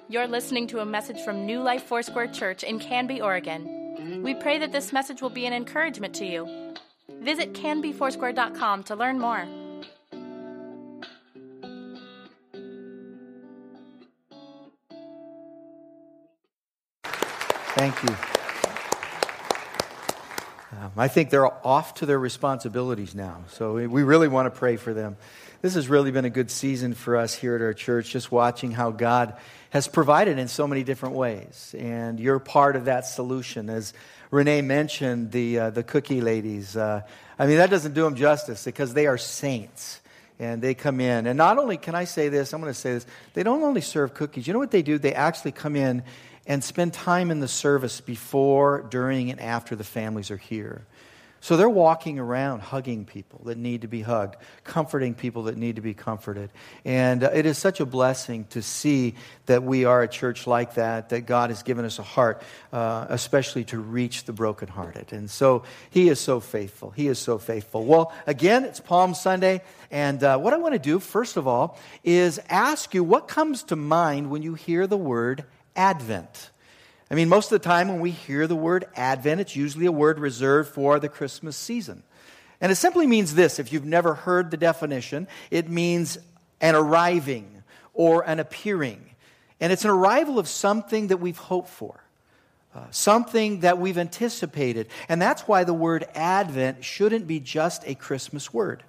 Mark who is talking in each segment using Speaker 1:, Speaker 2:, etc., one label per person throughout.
Speaker 1: You're listening to a message from New Life Foursquare Church in Canby, Oregon. We pray that this message will be an encouragement to you. Visit canbyfoursquare.com to learn more.
Speaker 2: Thank you. I think they're off to their responsibilities now, so we really want to pray for them. This has really been a good season for us here at our church, just watching how God has provided in so many different ways, and you're part of that solution. As Renee mentioned, the cookie ladies, that doesn't do them justice because they are saints. And they come in. And not only, can I say this, I'm going to say this, they don't only serve cookies. You know what they do? They actually come in and spend time in the service before, during, and after the families are here. So they're walking around hugging people that need to be hugged, comforting people that need to be comforted. And it is such a blessing to see that we are a church like that God has given us a heart, especially to reach the brokenhearted. And so He is so faithful. He is so faithful. Well, again, it's Palm Sunday. And what I want to do, first of all, is ask you what comes to mind when you hear the word Advent. Most of the time when we hear the word Advent, it's usually a word reserved for the Christmas season. And it simply means this. If you've never heard the definition, it means an arriving or an appearing. And it's an arrival of something that we've hoped for, something that we've anticipated. And that's why the word Advent shouldn't be just a Christmas word.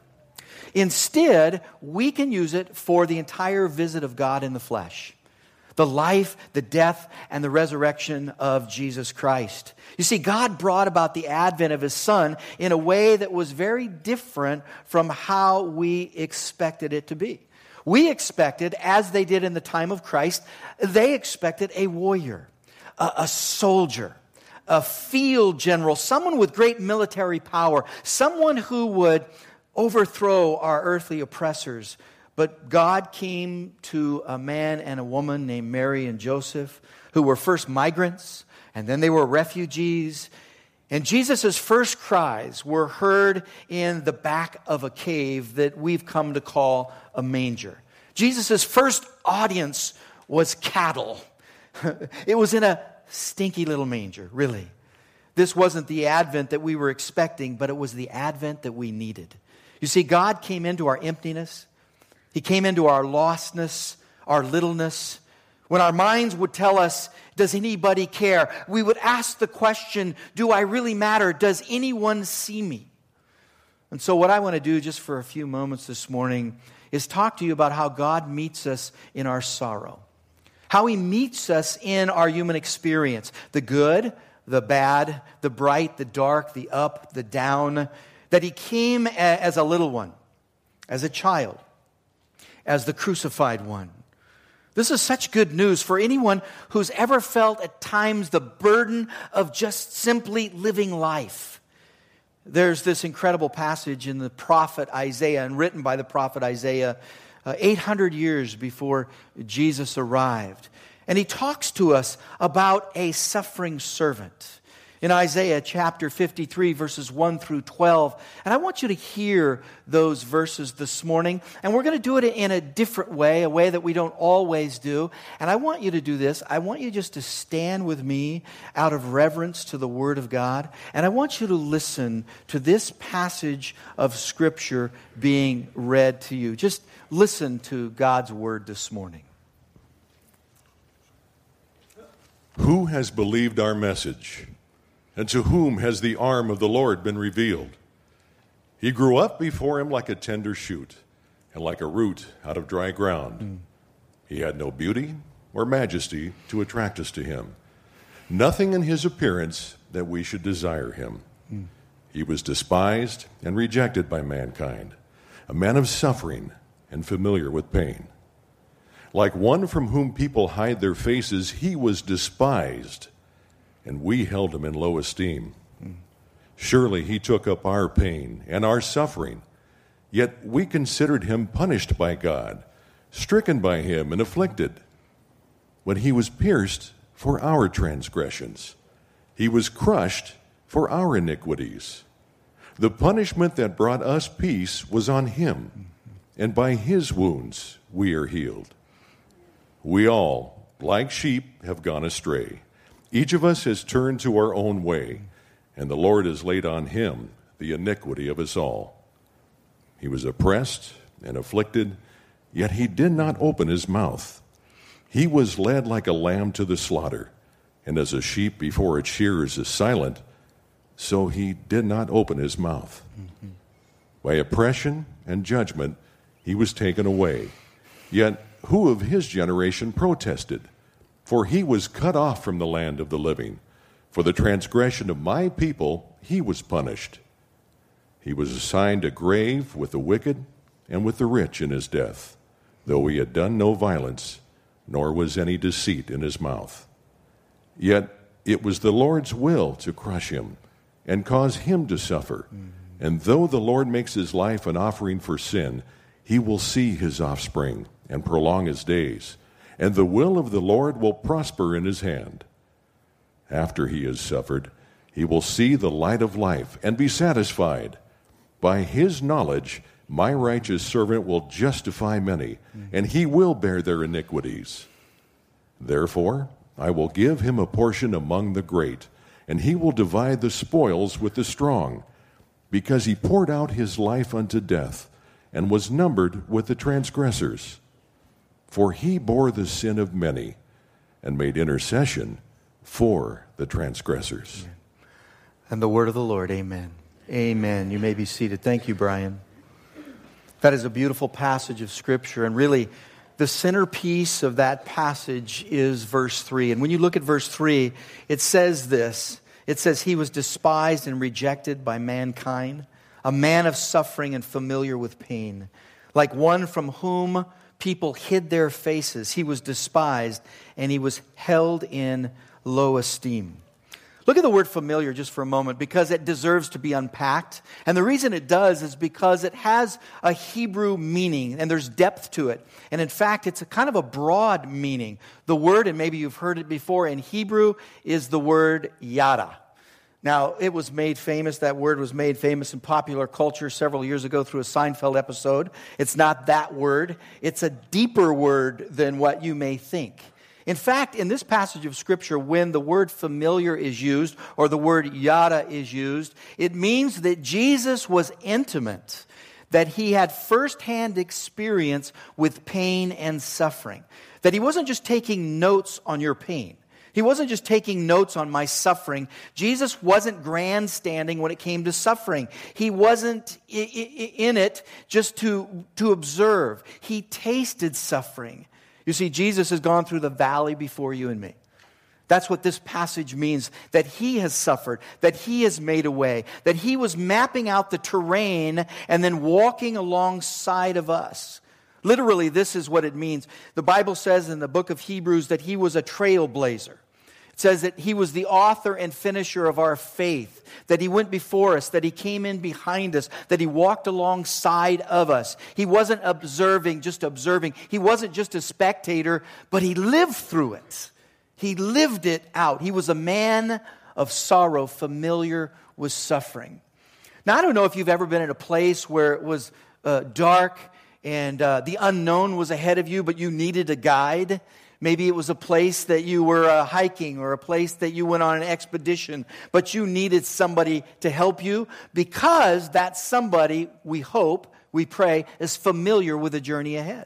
Speaker 2: Instead, we can use it for the entire visit of God in the flesh. The life, the death, and the resurrection of Jesus Christ. You see, God brought about the advent of His Son in a way that was very different from how we expected it to be. We expected, as they did in the time of Christ, they expected a warrior, a soldier, a field general, someone with great military power, someone who would overthrow our earthly oppressors. But God came to a man and a woman named Mary and Joseph, who were first migrants, and then they were refugees. And Jesus' first cries were heard in the back of a cave that we've come to call a manger. Jesus' first audience was cattle. It was in a stinky little manger, really. This wasn't the advent that we were expecting, but it was the advent that we needed. You see, God came into our emptiness. He came into our lostness, our littleness. When our minds would tell us, does anybody care? We would ask the question, do I really matter? Does anyone see me? And so what I want to do just for a few moments this morning is talk to you about how God meets us in our sorrow. How He meets us in our human experience. The good, the bad, the bright, the dark, the up, the down. That He came as a little one, as a child, as the crucified one. This is such good news for anyone who's ever felt at times the burden of just simply living life. There's this incredible passage in the prophet Isaiah, and written by the prophet Isaiah 800 years before Jesus arrived. And he talks to us about a suffering servant. In Isaiah chapter 53, verses 1 through 12. And I want you to hear those verses this morning. And we're going to do it in a different way, a way that we don't always do. And I want you to do this. I want you just to stand with me out of reverence to the Word of God. And I want you to listen to this passage of Scripture being read to you. Just listen to God's Word this morning.
Speaker 3: Who has believed our message? And to whom has the arm of the Lord been revealed? He grew up before Him like a tender shoot, and like a root out of dry ground. He had no beauty or majesty to attract us to Him. Nothing in His appearance that we should desire Him. He was despised and rejected by mankind, a man of suffering and familiar with pain. Like one from whom people hide their faces, He was despised, and we held Him in low esteem. Surely He took up our pain and our suffering, yet we considered Him punished by God, stricken by Him and afflicted. When He was pierced for our transgressions, He was crushed for our iniquities. The punishment that brought us peace was on Him, and by His wounds we are healed. We all, like sheep, have gone astray. Each of us has turned to our own way, and the Lord has laid on him the iniquity of us all. He was oppressed and afflicted, yet he did not open his mouth. He was led like a lamb to the slaughter, and as a sheep before its shearers is silent, so he did not open his mouth. Mm-hmm. By oppression and judgment he was taken away. Yet who of his generation protested? For he was cut off from the land of the living. For the transgression of my people he was punished. He was assigned a grave with the wicked and with the rich in his death, though he had done no violence, nor was any deceit in his mouth. Yet it was the Lord's will to crush him and cause him to suffer. And though the Lord makes his life an offering for sin, he will see his offspring and prolong his days, and the will of the Lord will prosper in his hand. After he has suffered, he will see the light of life and be satisfied. By his knowledge, my righteous servant will justify many, and he will bear their iniquities. Therefore, I will give him a portion among the great, and he will divide the spoils with the strong, because he poured out his life unto death, and was numbered with the transgressors. For he bore the sin of many, and made intercession for the transgressors.
Speaker 2: And the word of the Lord, amen. Amen. You may be seated. Thank you, Brian. That is a beautiful passage of Scripture, and really the centerpiece of that passage is verse 3. And when you look at verse 3, it says this. It says, he was despised and rejected by mankind, a man of suffering and familiar with pain, like one from whom people hid their faces. He was despised, and he was held in low esteem. Look at the word familiar just for a moment, because it deserves to be unpacked. And the reason it does is because it has a Hebrew meaning, and there's depth to it. And in fact, it's a kind of a broad meaning. The word, and maybe you've heard it before, in Hebrew is the word yada. Now, it was made famous, that word was made famous in popular culture several years ago through a Seinfeld episode. It's not that word. It's a deeper word than what you may think. In fact, in this passage of Scripture, when the word familiar is used, or the word yada is used, it means that Jesus was intimate, that he had firsthand experience with pain and suffering, that he wasn't just taking notes on your pain. He wasn't just taking notes on my suffering. Jesus wasn't grandstanding when it came to suffering. He wasn't in it just to observe. He tasted suffering. You see, Jesus has gone through the valley before you and me. That's what this passage means, that he has suffered, that he has made a way, that he was mapping out the terrain and then walking alongside of us. Literally, this is what it means. The Bible says in the book of Hebrews that he was a trailblazer. It says that he was the author and finisher of our faith, that he went before us, that he came in behind us, that he walked alongside of us. He wasn't just observing. He wasn't just a spectator, but he lived through it. He lived it out. He was a man of sorrow, familiar with suffering. Now, I don't know if you've ever been in a place where it was dark and the unknown was ahead of you, but you needed a guide. Maybe it was a place that you were hiking, or a place that you went on an expedition, but you needed somebody to help you, because that somebody, we hope, we pray, is familiar with the journey ahead.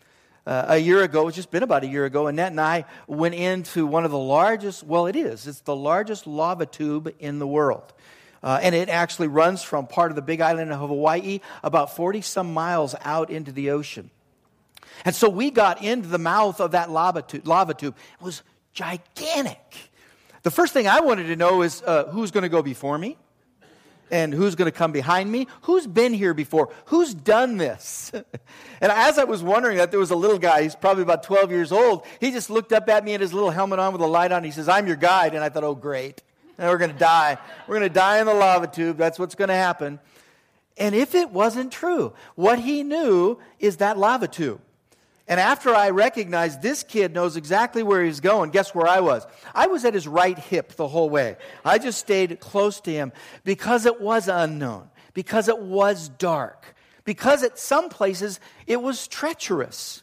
Speaker 2: A year ago, it's just been about a year ago, Annette and I went into one of the largest, it's the largest lava tube in the world. And it actually runs from part of the big island of Hawaii about 40-some miles out into the ocean. And so we got into the mouth of that lava tube. It was gigantic. The first thing I wanted to know is who's going to go before me? And who's going to come behind me? Who's been here before? Who's done this? And as I was wondering that, there was a little guy, he's probably about 12 years old. He just looked up at me and his little helmet on with a light on. He says, "I'm your guide." And I thought, oh, great. And we're going to die. We're going to die in the lava tube. That's what's going to happen. And if it wasn't true, what he knew is that lava tube. And after I recognized this kid knows exactly where he's going, guess where I was? I was at his right hip the whole way. I just stayed close to him because it was unknown, because it was dark, because at some places it was treacherous.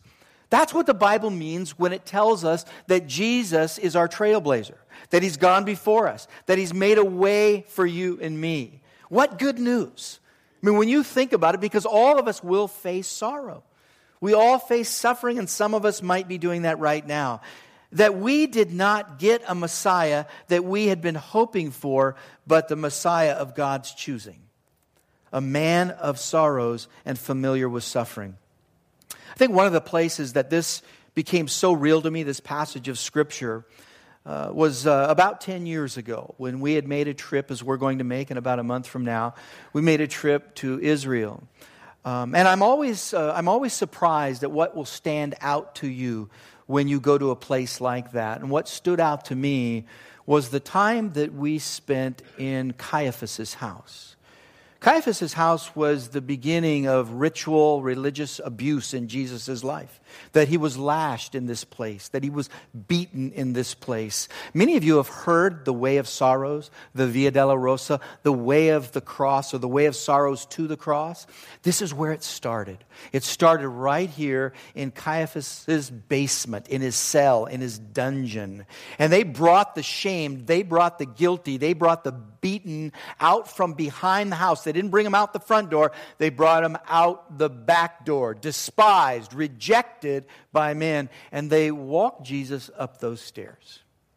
Speaker 2: That's what the Bible means when it tells us that Jesus is our trailblazer, that He's gone before us, that He's made a way for you and me. What good news. I mean, when you think about it, because all of us will face sorrow. We all face suffering, and some of us might be doing that right now. That we did not get a Messiah that we had been hoping for, but the Messiah of God's choosing. A man of sorrows and familiar with suffering. I think one of the places that this became so real to me, this passage of Scripture, was about 10 years ago when we had made a trip, as we're going to make in about a month from now. We made a trip to Israel. And I'm always surprised at what will stand out to you when you go to a place like that. And what stood out to me was the time that we spent in Caiaphas' house. Caiaphas' house was the beginning of ritual religious abuse in Jesus' life. That he was lashed in this place, that he was beaten in this place. Many of you have heard the Way of Sorrows, the Via Dolorosa, the Way of the Cross, or the Way of Sorrows to the Cross. This is where it started. It started right here in Caiaphas' basement, in his cell, in his dungeon. And they brought the shamed, they brought the guilty, they brought the beaten out from behind the house. They didn't bring them out the front door. They brought them out the back door, despised, rejected by men. And they walked Jesus up those stairs.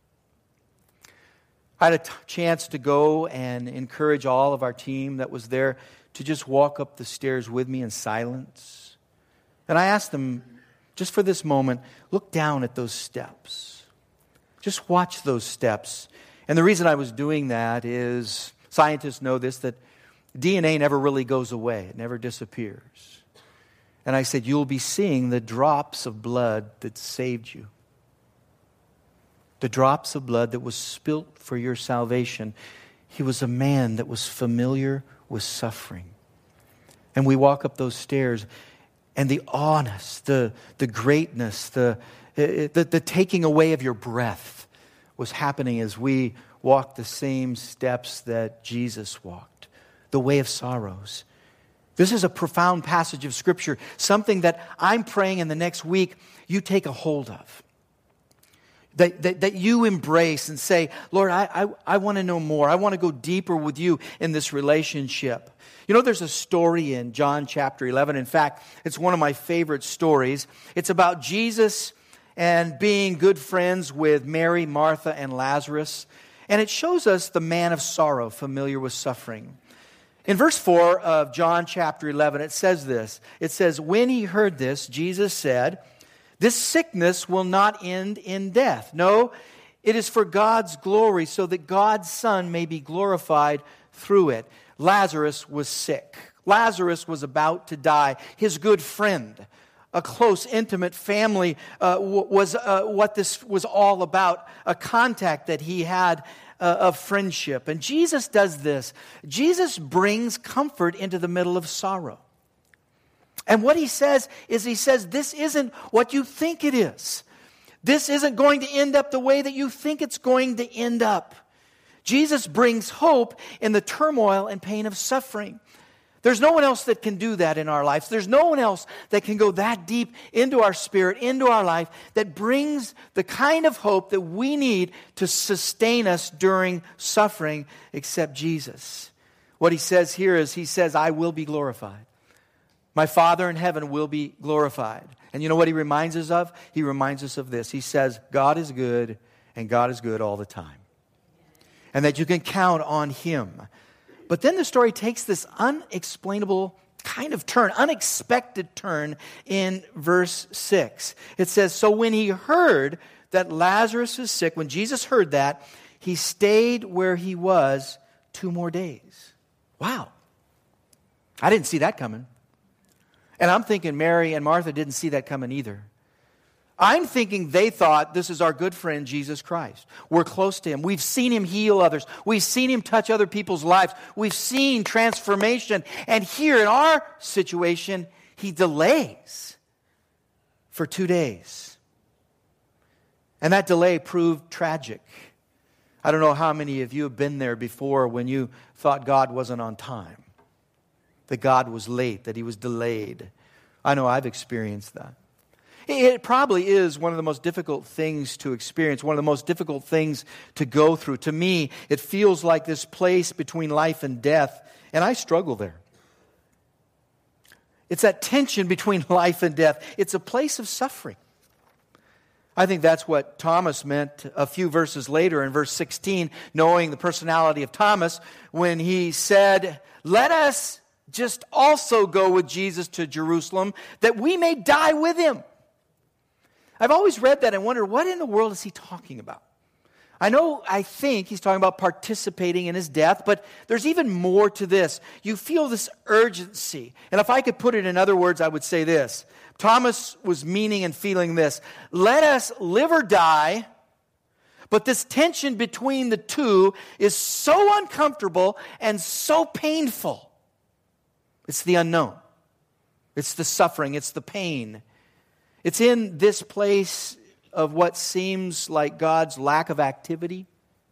Speaker 2: I had a chance to go and encourage all of our team that was there to just walk up the stairs with me in silence. And I asked them, just for this moment, look down at those steps. Just watch those steps. And the reason I was doing that is, scientists know this, that DNA never really goes away. It never disappears. And I said, you'll be seeing the drops of blood that saved you. The drops of blood that was spilt for your salvation. He was a man that was familiar with suffering. And we walk up those stairs, and the awness, the greatness, the taking away of your breath was happening as we walked the same steps that Jesus walked. The way of sorrows. This is a profound passage of Scripture, something that I'm praying in the next week you take a hold of. That you embrace and say, Lord, I want to know more. I want to go deeper with you in this relationship. You know, there's a story in John chapter 11. In fact, it's one of my favorite stories. It's about Jesus and being good friends with Mary, Martha, and Lazarus. And it shows us the man of sorrow, familiar with suffering. In verse 4 of John chapter 11, it says this. It says, when he heard this, Jesus said, this sickness will not end in death. No, it is for God's glory, so that God's Son may be glorified through it. Lazarus was sick. Lazarus was about to die. His good friend, a close, intimate family was what this was all about, a contact that he had of friendship. And Jesus does this. Jesus brings comfort into the middle of sorrow. And what he says is, he says, this isn't what you think it is. This isn't going to end up the way that you think it's going to end up. Jesus brings hope in the turmoil and pain of suffering. There's no one else that can do that in our lives. There's no one else that can go that deep into our spirit, into our life, that brings the kind of hope that we need to sustain us during suffering except Jesus. What he says here is, he says, I will be glorified. My Father in heaven will be glorified. And you know what he reminds us of? He reminds us of this. He says, God is good, and God is good all the time. And that you can count on Him. But then the story takes this unexplainable kind of turn, unexpected turn in verse 6. It says, so when he heard that Lazarus is sick, when Jesus heard that, he stayed where he was 2 more days. Wow. I didn't see that coming. And I'm thinking Mary and Martha didn't see that coming either. I'm thinking they thought, this is our good friend Jesus Christ. We're close to Him. We've seen Him heal others. We've seen Him touch other people's lives. We've seen transformation. And here in our situation, He delays for 2 days. And that delay proved tragic. I don't know how many of you have been there before when you thought God wasn't on time. That God was late, that He was delayed. I know I've experienced that. It probably is one of the most difficult things to experience, one of the most difficult things to go through. To me, it feels like this place between life and death, and I struggle there. It's that tension between life and death. It's a place of suffering. I think that's what Thomas meant a few verses later in verse 16, knowing the personality of Thomas, when he said, "Let us just also go with Jesus to Jerusalem, that we may die with him." I've always read that and wondered, what in the world is he talking about? I think he's talking about participating in his death, but there's even more to this. You feel this urgency. And if I could put it in other words, I would say this. Thomas was meaning and feeling this. Let us live or die, but this tension between the two is so uncomfortable and so painful. It's the unknown. It's the suffering. It's the pain. It's in this place of what seems like God's lack of activity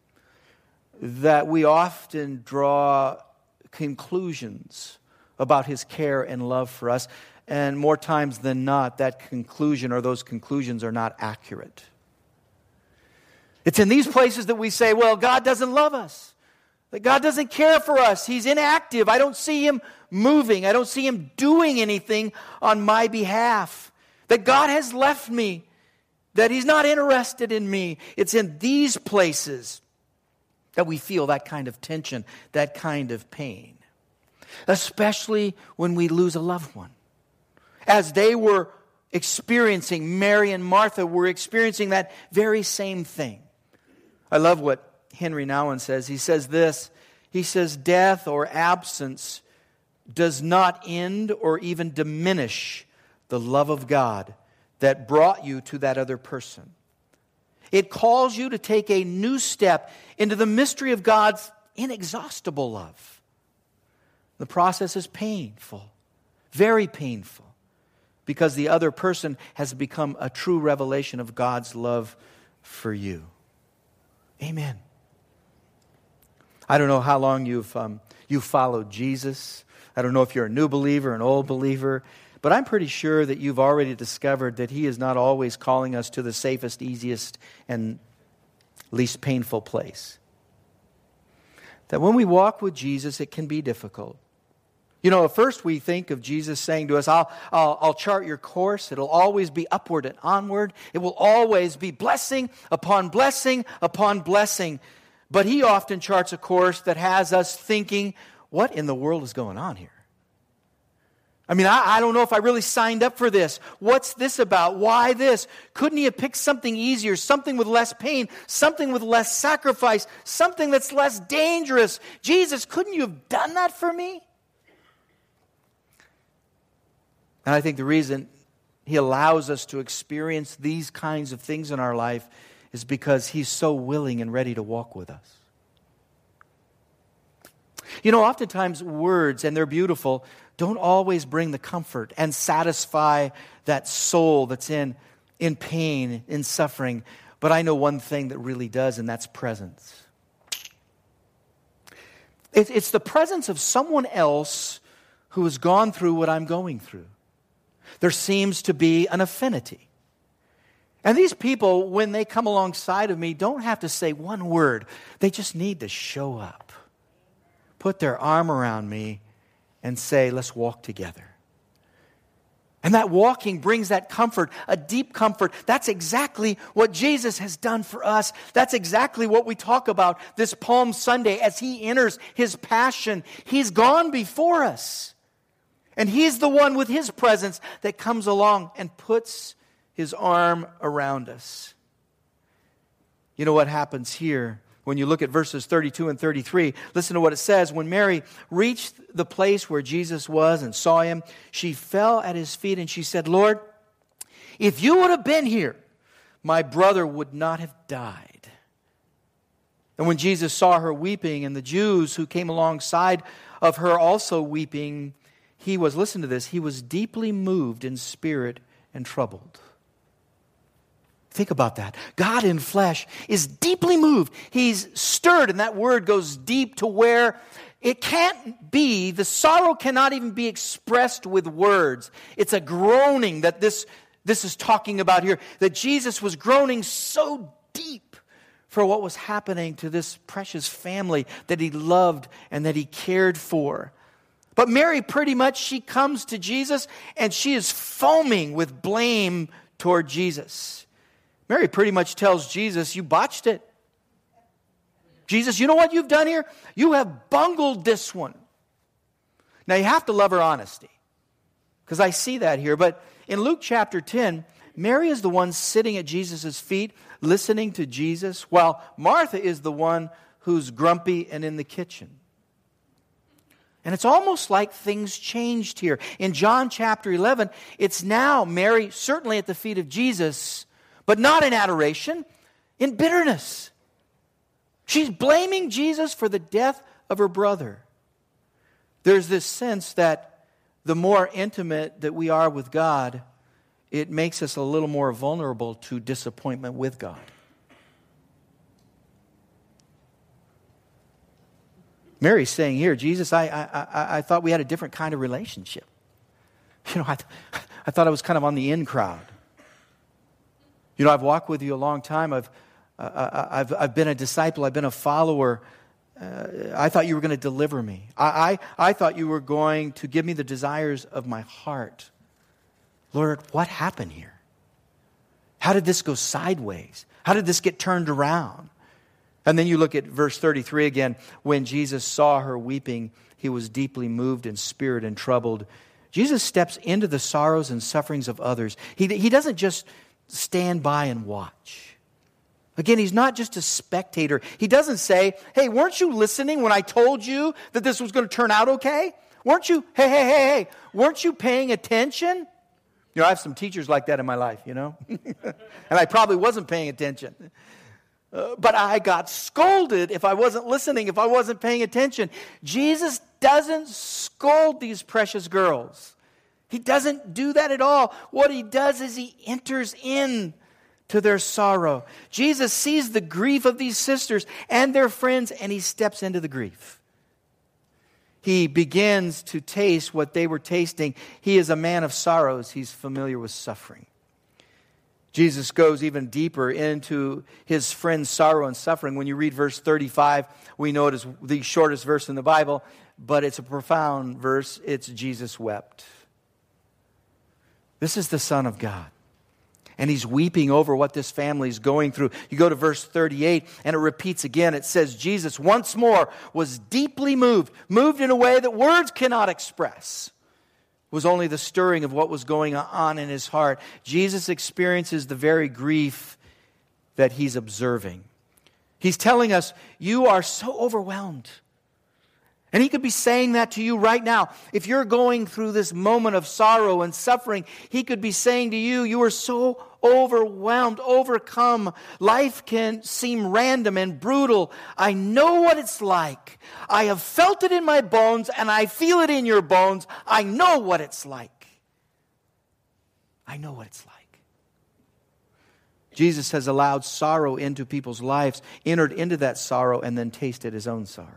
Speaker 2: that we often draw conclusions about His care and love for us. And more times than not, that conclusion or those conclusions are not accurate. It's in these places that we say, well, God doesn't love us. That God doesn't care for us. He's inactive. I don't see Him moving. I don't see Him doing anything on my behalf. That God has left me. That He's not interested in me. It's in these places that we feel that kind of tension, that kind of pain. Especially when we lose a loved one. As they were experiencing, Mary and Martha were experiencing that very same thing. I love what Henry Nouwen says. He says this. He says, death or absence does not end or even diminish the love of God that brought you to that other person. It calls you to take a new step into the mystery of God's inexhaustible love. The process is painful, very painful, because the other person has become a true revelation of God's love for you. Amen. I don't know how long you've followed Jesus. I don't know if you're a new believer, an old believer. But I'm pretty sure that you've already discovered that He is not always calling us to the safest, easiest, and least painful place. That when we walk with Jesus, it can be difficult. You know, at first we think of Jesus saying to us, I'll chart your course. It'll always be upward and onward. It will always be blessing upon blessing upon blessing. But He often charts a course that has us thinking, what in the world is going on here? I mean, I don't know if I really signed up for this. What's this about? Why this? Couldn't He have picked something easier, something with less pain, something with less sacrifice, something that's less dangerous? Jesus, couldn't You have done that for me? And I think the reason He allows us to experience these kinds of things in our life is because He's so willing and ready to walk with us. You know, oftentimes words, and they're beautiful, don't always bring the comfort and satisfy that soul that's in pain, in suffering. But I know one thing that really does, and that's presence. It's the presence of someone else who has gone through what I'm going through. There seems to be an affinity. And these people, when they come alongside of me, don't have to say one word. They just need to show up. Put their arm around me and say, let's walk together. And that walking brings that comfort, a deep comfort. That's exactly what Jesus has done for us. That's exactly what we talk about this Palm Sunday as He enters His passion. He's gone before us. And He's the one with His presence that comes along and puts His arm around us. You know what happens here? When you look at verses 32 and 33, listen to what it says. When Mary reached the place where Jesus was and saw Him, she fell at His feet and she said, Lord, if You would have been here, my brother would not have died. And when Jesus saw her weeping and the Jews who came alongside of her also weeping, He was, listen to this, He was deeply moved in spirit and troubled. Think about that. God in flesh is deeply moved. He's stirred, and that word goes deep to where it can't be, the sorrow cannot even be expressed with words. It's a groaning that this this is talking about here, that Jesus was groaning so deep for what was happening to this precious family that he loved and that he cared for. But Mary, pretty much, she comes to Jesus and she is foaming with blame toward Jesus. Mary pretty much tells Jesus, you botched it. Jesus, you know what you've done here? You have bungled this one. Now, you have to love her honesty, because I see that here. But in Luke chapter 10, Mary is the one sitting at Jesus' feet, listening to Jesus, while Martha is the one who's grumpy and in the kitchen. And it's almost like things changed here. In John chapter 11, it's now Mary certainly at the feet of Jesus, but not in adoration, in bitterness. She's blaming Jesus for the death of her brother. There's this sense that the more intimate that we are with God, it makes us a little more vulnerable to disappointment with God. Mary's saying here, Jesus, I thought we had a different kind of relationship. You know, I thought I was kind of on the in crowd. You know, I've walked with you a long time. I've been a disciple. I've been a follower. I thought you were going to deliver me. I thought you were going to give me the desires of my heart. Lord, what happened here? How did this go sideways? How did this get turned around? And then you look at verse 33 again. When Jesus saw her weeping, he was deeply moved in spirit and troubled. Jesus steps into the sorrows and sufferings of others. He doesn't just stand by and watch. Again, he's not just a spectator. He doesn't say, hey, weren't you listening when I told you that this was going to turn out okay? Weren't you, hey, weren't you paying attention? You know, I have some teachers like that in my life, you know. And I probably wasn't paying attention. But I got scolded if I wasn't listening, if I wasn't paying attention. Jesus doesn't scold these precious girls. He doesn't do that at all. What he does is he enters in to their sorrow. Jesus sees the grief of these sisters and their friends, and he steps into the grief. He begins to taste what they were tasting. He is a man of sorrows. He's familiar with suffering. Jesus goes even deeper into his friend's sorrow and suffering. When you read verse 35, we know it is the shortest verse in the Bible, but it's a profound verse. It's Jesus wept. This is the Son of God. And he's weeping over what this family is going through. You go to verse 38, and it repeats again. It says, Jesus once more was deeply moved in a way that words cannot express. It was only the stirring of what was going on in his heart. Jesus experiences the very grief that he's observing. He's telling us, you are so overwhelmed. And he could be saying that to you right now. If you're going through this moment of sorrow and suffering, he could be saying to you, you are so overwhelmed, overcome. Life can seem random and brutal. I know what it's like. I have felt it in my bones, and I feel it in your bones. I know what it's like. I know what it's like. Jesus has allowed sorrow into people's lives, entered into that sorrow, and then tasted his own sorrow.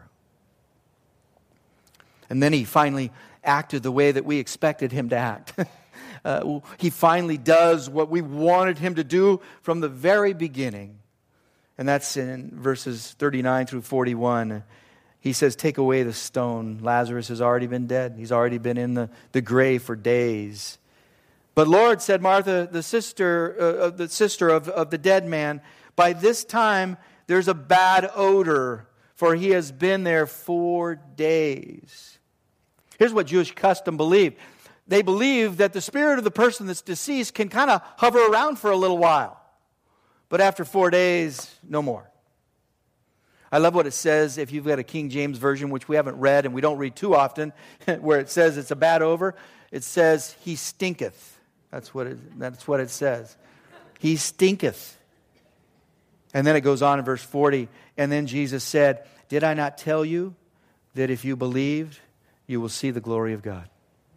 Speaker 2: And then he finally acted the way that we expected him to act. He finally does what we wanted him to do from the very beginning. And that's in verses 39 through 41. He says, take away the stone. Lazarus has already been dead. He's already been in the grave for days. But Lord, said Martha, the sister of the dead man, by this time there's a bad odor, for he has been there 4 days. Here's what Jewish custom believed. They believed that the spirit of the person that's deceased can kind of hover around for a little while. But after 4 days, no more. I love what it says, if you've got a King James Version, which we haven't read and we don't read too often, where it says it's a bad odor. It says, he stinketh. That's what it says. He stinketh. And then it goes on in verse 40. And then Jesus said, did I not tell you that if you believed, you will see the glory of God?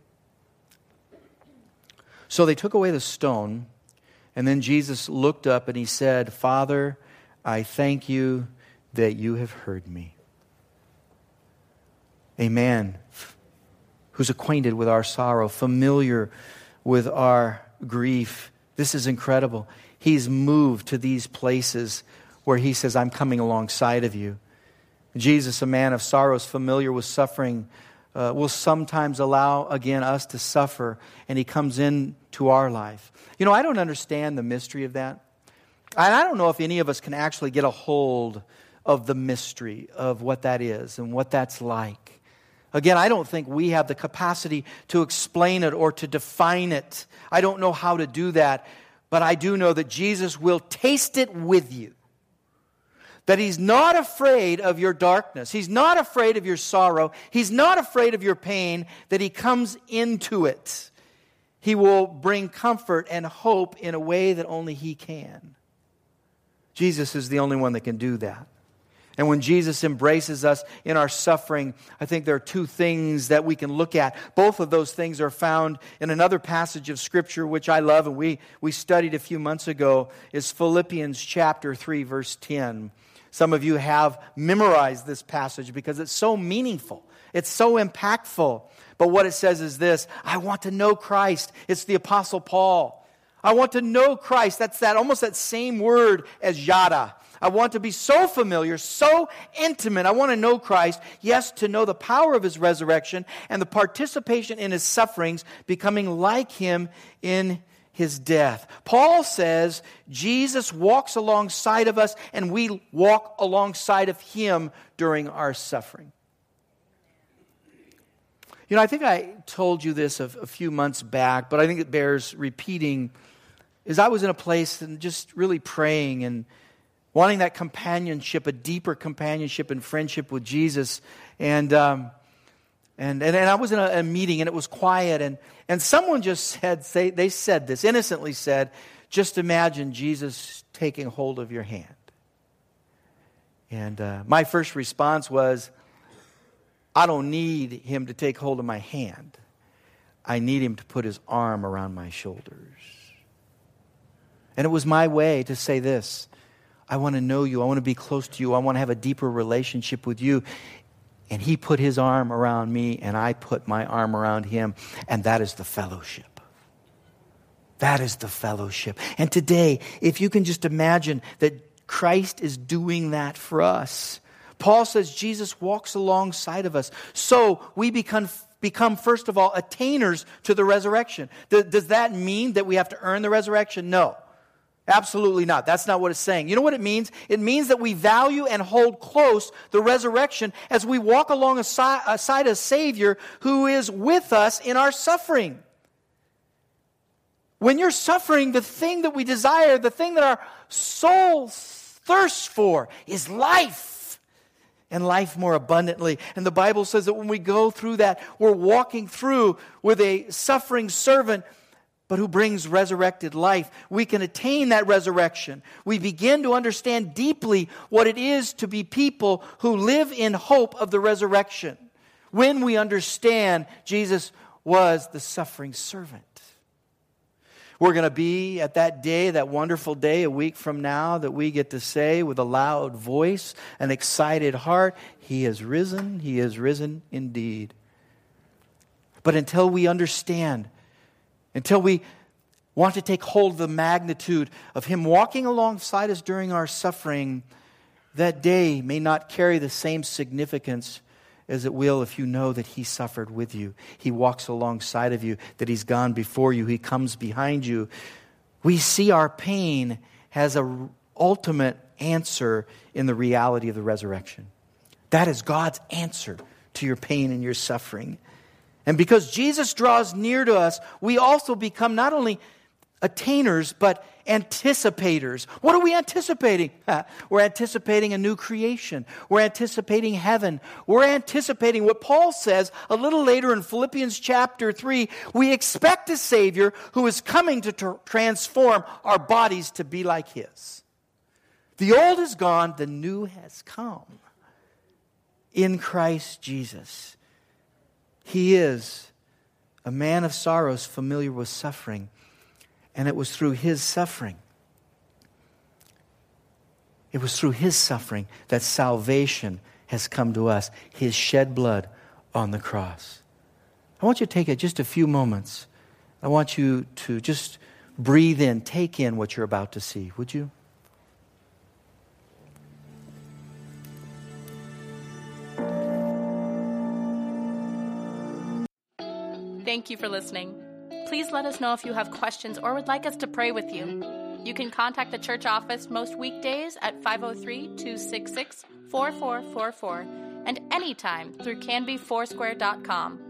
Speaker 2: So they took away the stone, and then Jesus looked up and he said, Father, I thank you that you have heard me. A man who's acquainted with our sorrow, familiar with our grief, This is incredible. He's moved to these places where he says, I'm coming alongside of you. Jesus, a man of sorrows, familiar with suffering, will sometimes allow, again, us to suffer, and he comes into our life. You know, I don't understand the mystery of that. And I don't know if any of us can actually get a hold of the mystery of what that is and what that's like. Again, I don't think we have the capacity to explain it or to define it. I don't know how to do that, but I do know that Jesus will taste it with you. That He's not afraid of your darkness. He's not afraid of your sorrow. He's not afraid of your pain, that He comes into it. He will bring comfort and hope in a way that only He can. Jesus is the only one that can do that. And when Jesus embraces us in our suffering, I think there are two things that we can look at. Both of those things are found in another passage of Scripture, which I love, and we studied a few months ago, is Philippians chapter 3, verse 10. Some of you have memorized this passage because it's so meaningful. It's so impactful. But what it says is this: I want to know Christ. It's the Apostle Paul. I want to know Christ. That's almost that same word as yada. I want to be so familiar, so intimate. I want to know Christ. Yes, to know the power of His resurrection and the participation in His sufferings, becoming like Him in His death. Paul says Jesus walks alongside of us and we walk alongside of Him during our suffering. You know, I think I told you this a few months back, but I think it bears repeating. Is I was in a place and just really praying and wanting that companionship, a deeper companionship and friendship with Jesus. And I was in a meeting and it was quiet and someone just said, they said this, innocently said, just imagine Jesus taking hold of your hand. And my first response was, I don't need Him to take hold of my hand. I need Him to put His arm around my shoulders. And it was my way to say this: I want to know you. I want to be close to you. I want to have a deeper relationship with you. And He put His arm around me, and I put my arm around Him. And that is the fellowship. That is the fellowship. And today, if you can just imagine that Christ is doing that for us. Paul says Jesus walks alongside of us. So we become first of all, attainers to the resurrection. Does that mean that we have to earn the resurrection? No. Absolutely not. That's not what it's saying. You know what it means? It means that we value and hold close the resurrection as we walk alongside a Savior who is with us in our suffering. When you're suffering, the thing that we desire, the thing that our soul thirsts for is life. And life more abundantly. And the Bible says that when we go through that, we're walking through with a suffering servant, but who brings resurrected life. We can attain that resurrection. We begin to understand deeply what it is to be people who live in hope of the resurrection. When we understand Jesus was the suffering servant. We're going to be at that day, that wonderful day, a week from now, that we get to say with a loud voice, an excited heart, He is risen indeed. But until we understand, until we want to take hold of the magnitude of Him walking alongside us during our suffering, that day may not carry the same significance as it will if you know that He suffered with you. He walks alongside of you, that He's gone before you, He comes behind you. We see our pain has an ultimate answer in the reality of the resurrection. That is God's answer to your pain and your suffering. And because Jesus draws near to us, we also become not only attainers, but anticipators. What are we anticipating? We're anticipating a new creation. We're anticipating heaven. We're anticipating what Paul says a little later in Philippians chapter 3. We expect a Savior who is coming to transform our bodies to be like His. The old is gone, the new has come. In Christ Jesus. He is a man of sorrows, familiar with suffering. And it was through His suffering. It was through His suffering that salvation has come to us. His shed blood on the cross. I want you to take just a few moments. I want you to just breathe in, take in what you're about to see, would you?
Speaker 1: Thank you for listening. Please let us know if you have questions or would like us to pray with you. You can contact the church office most weekdays at 503-266-4444 and anytime through canbyfoursquare.com.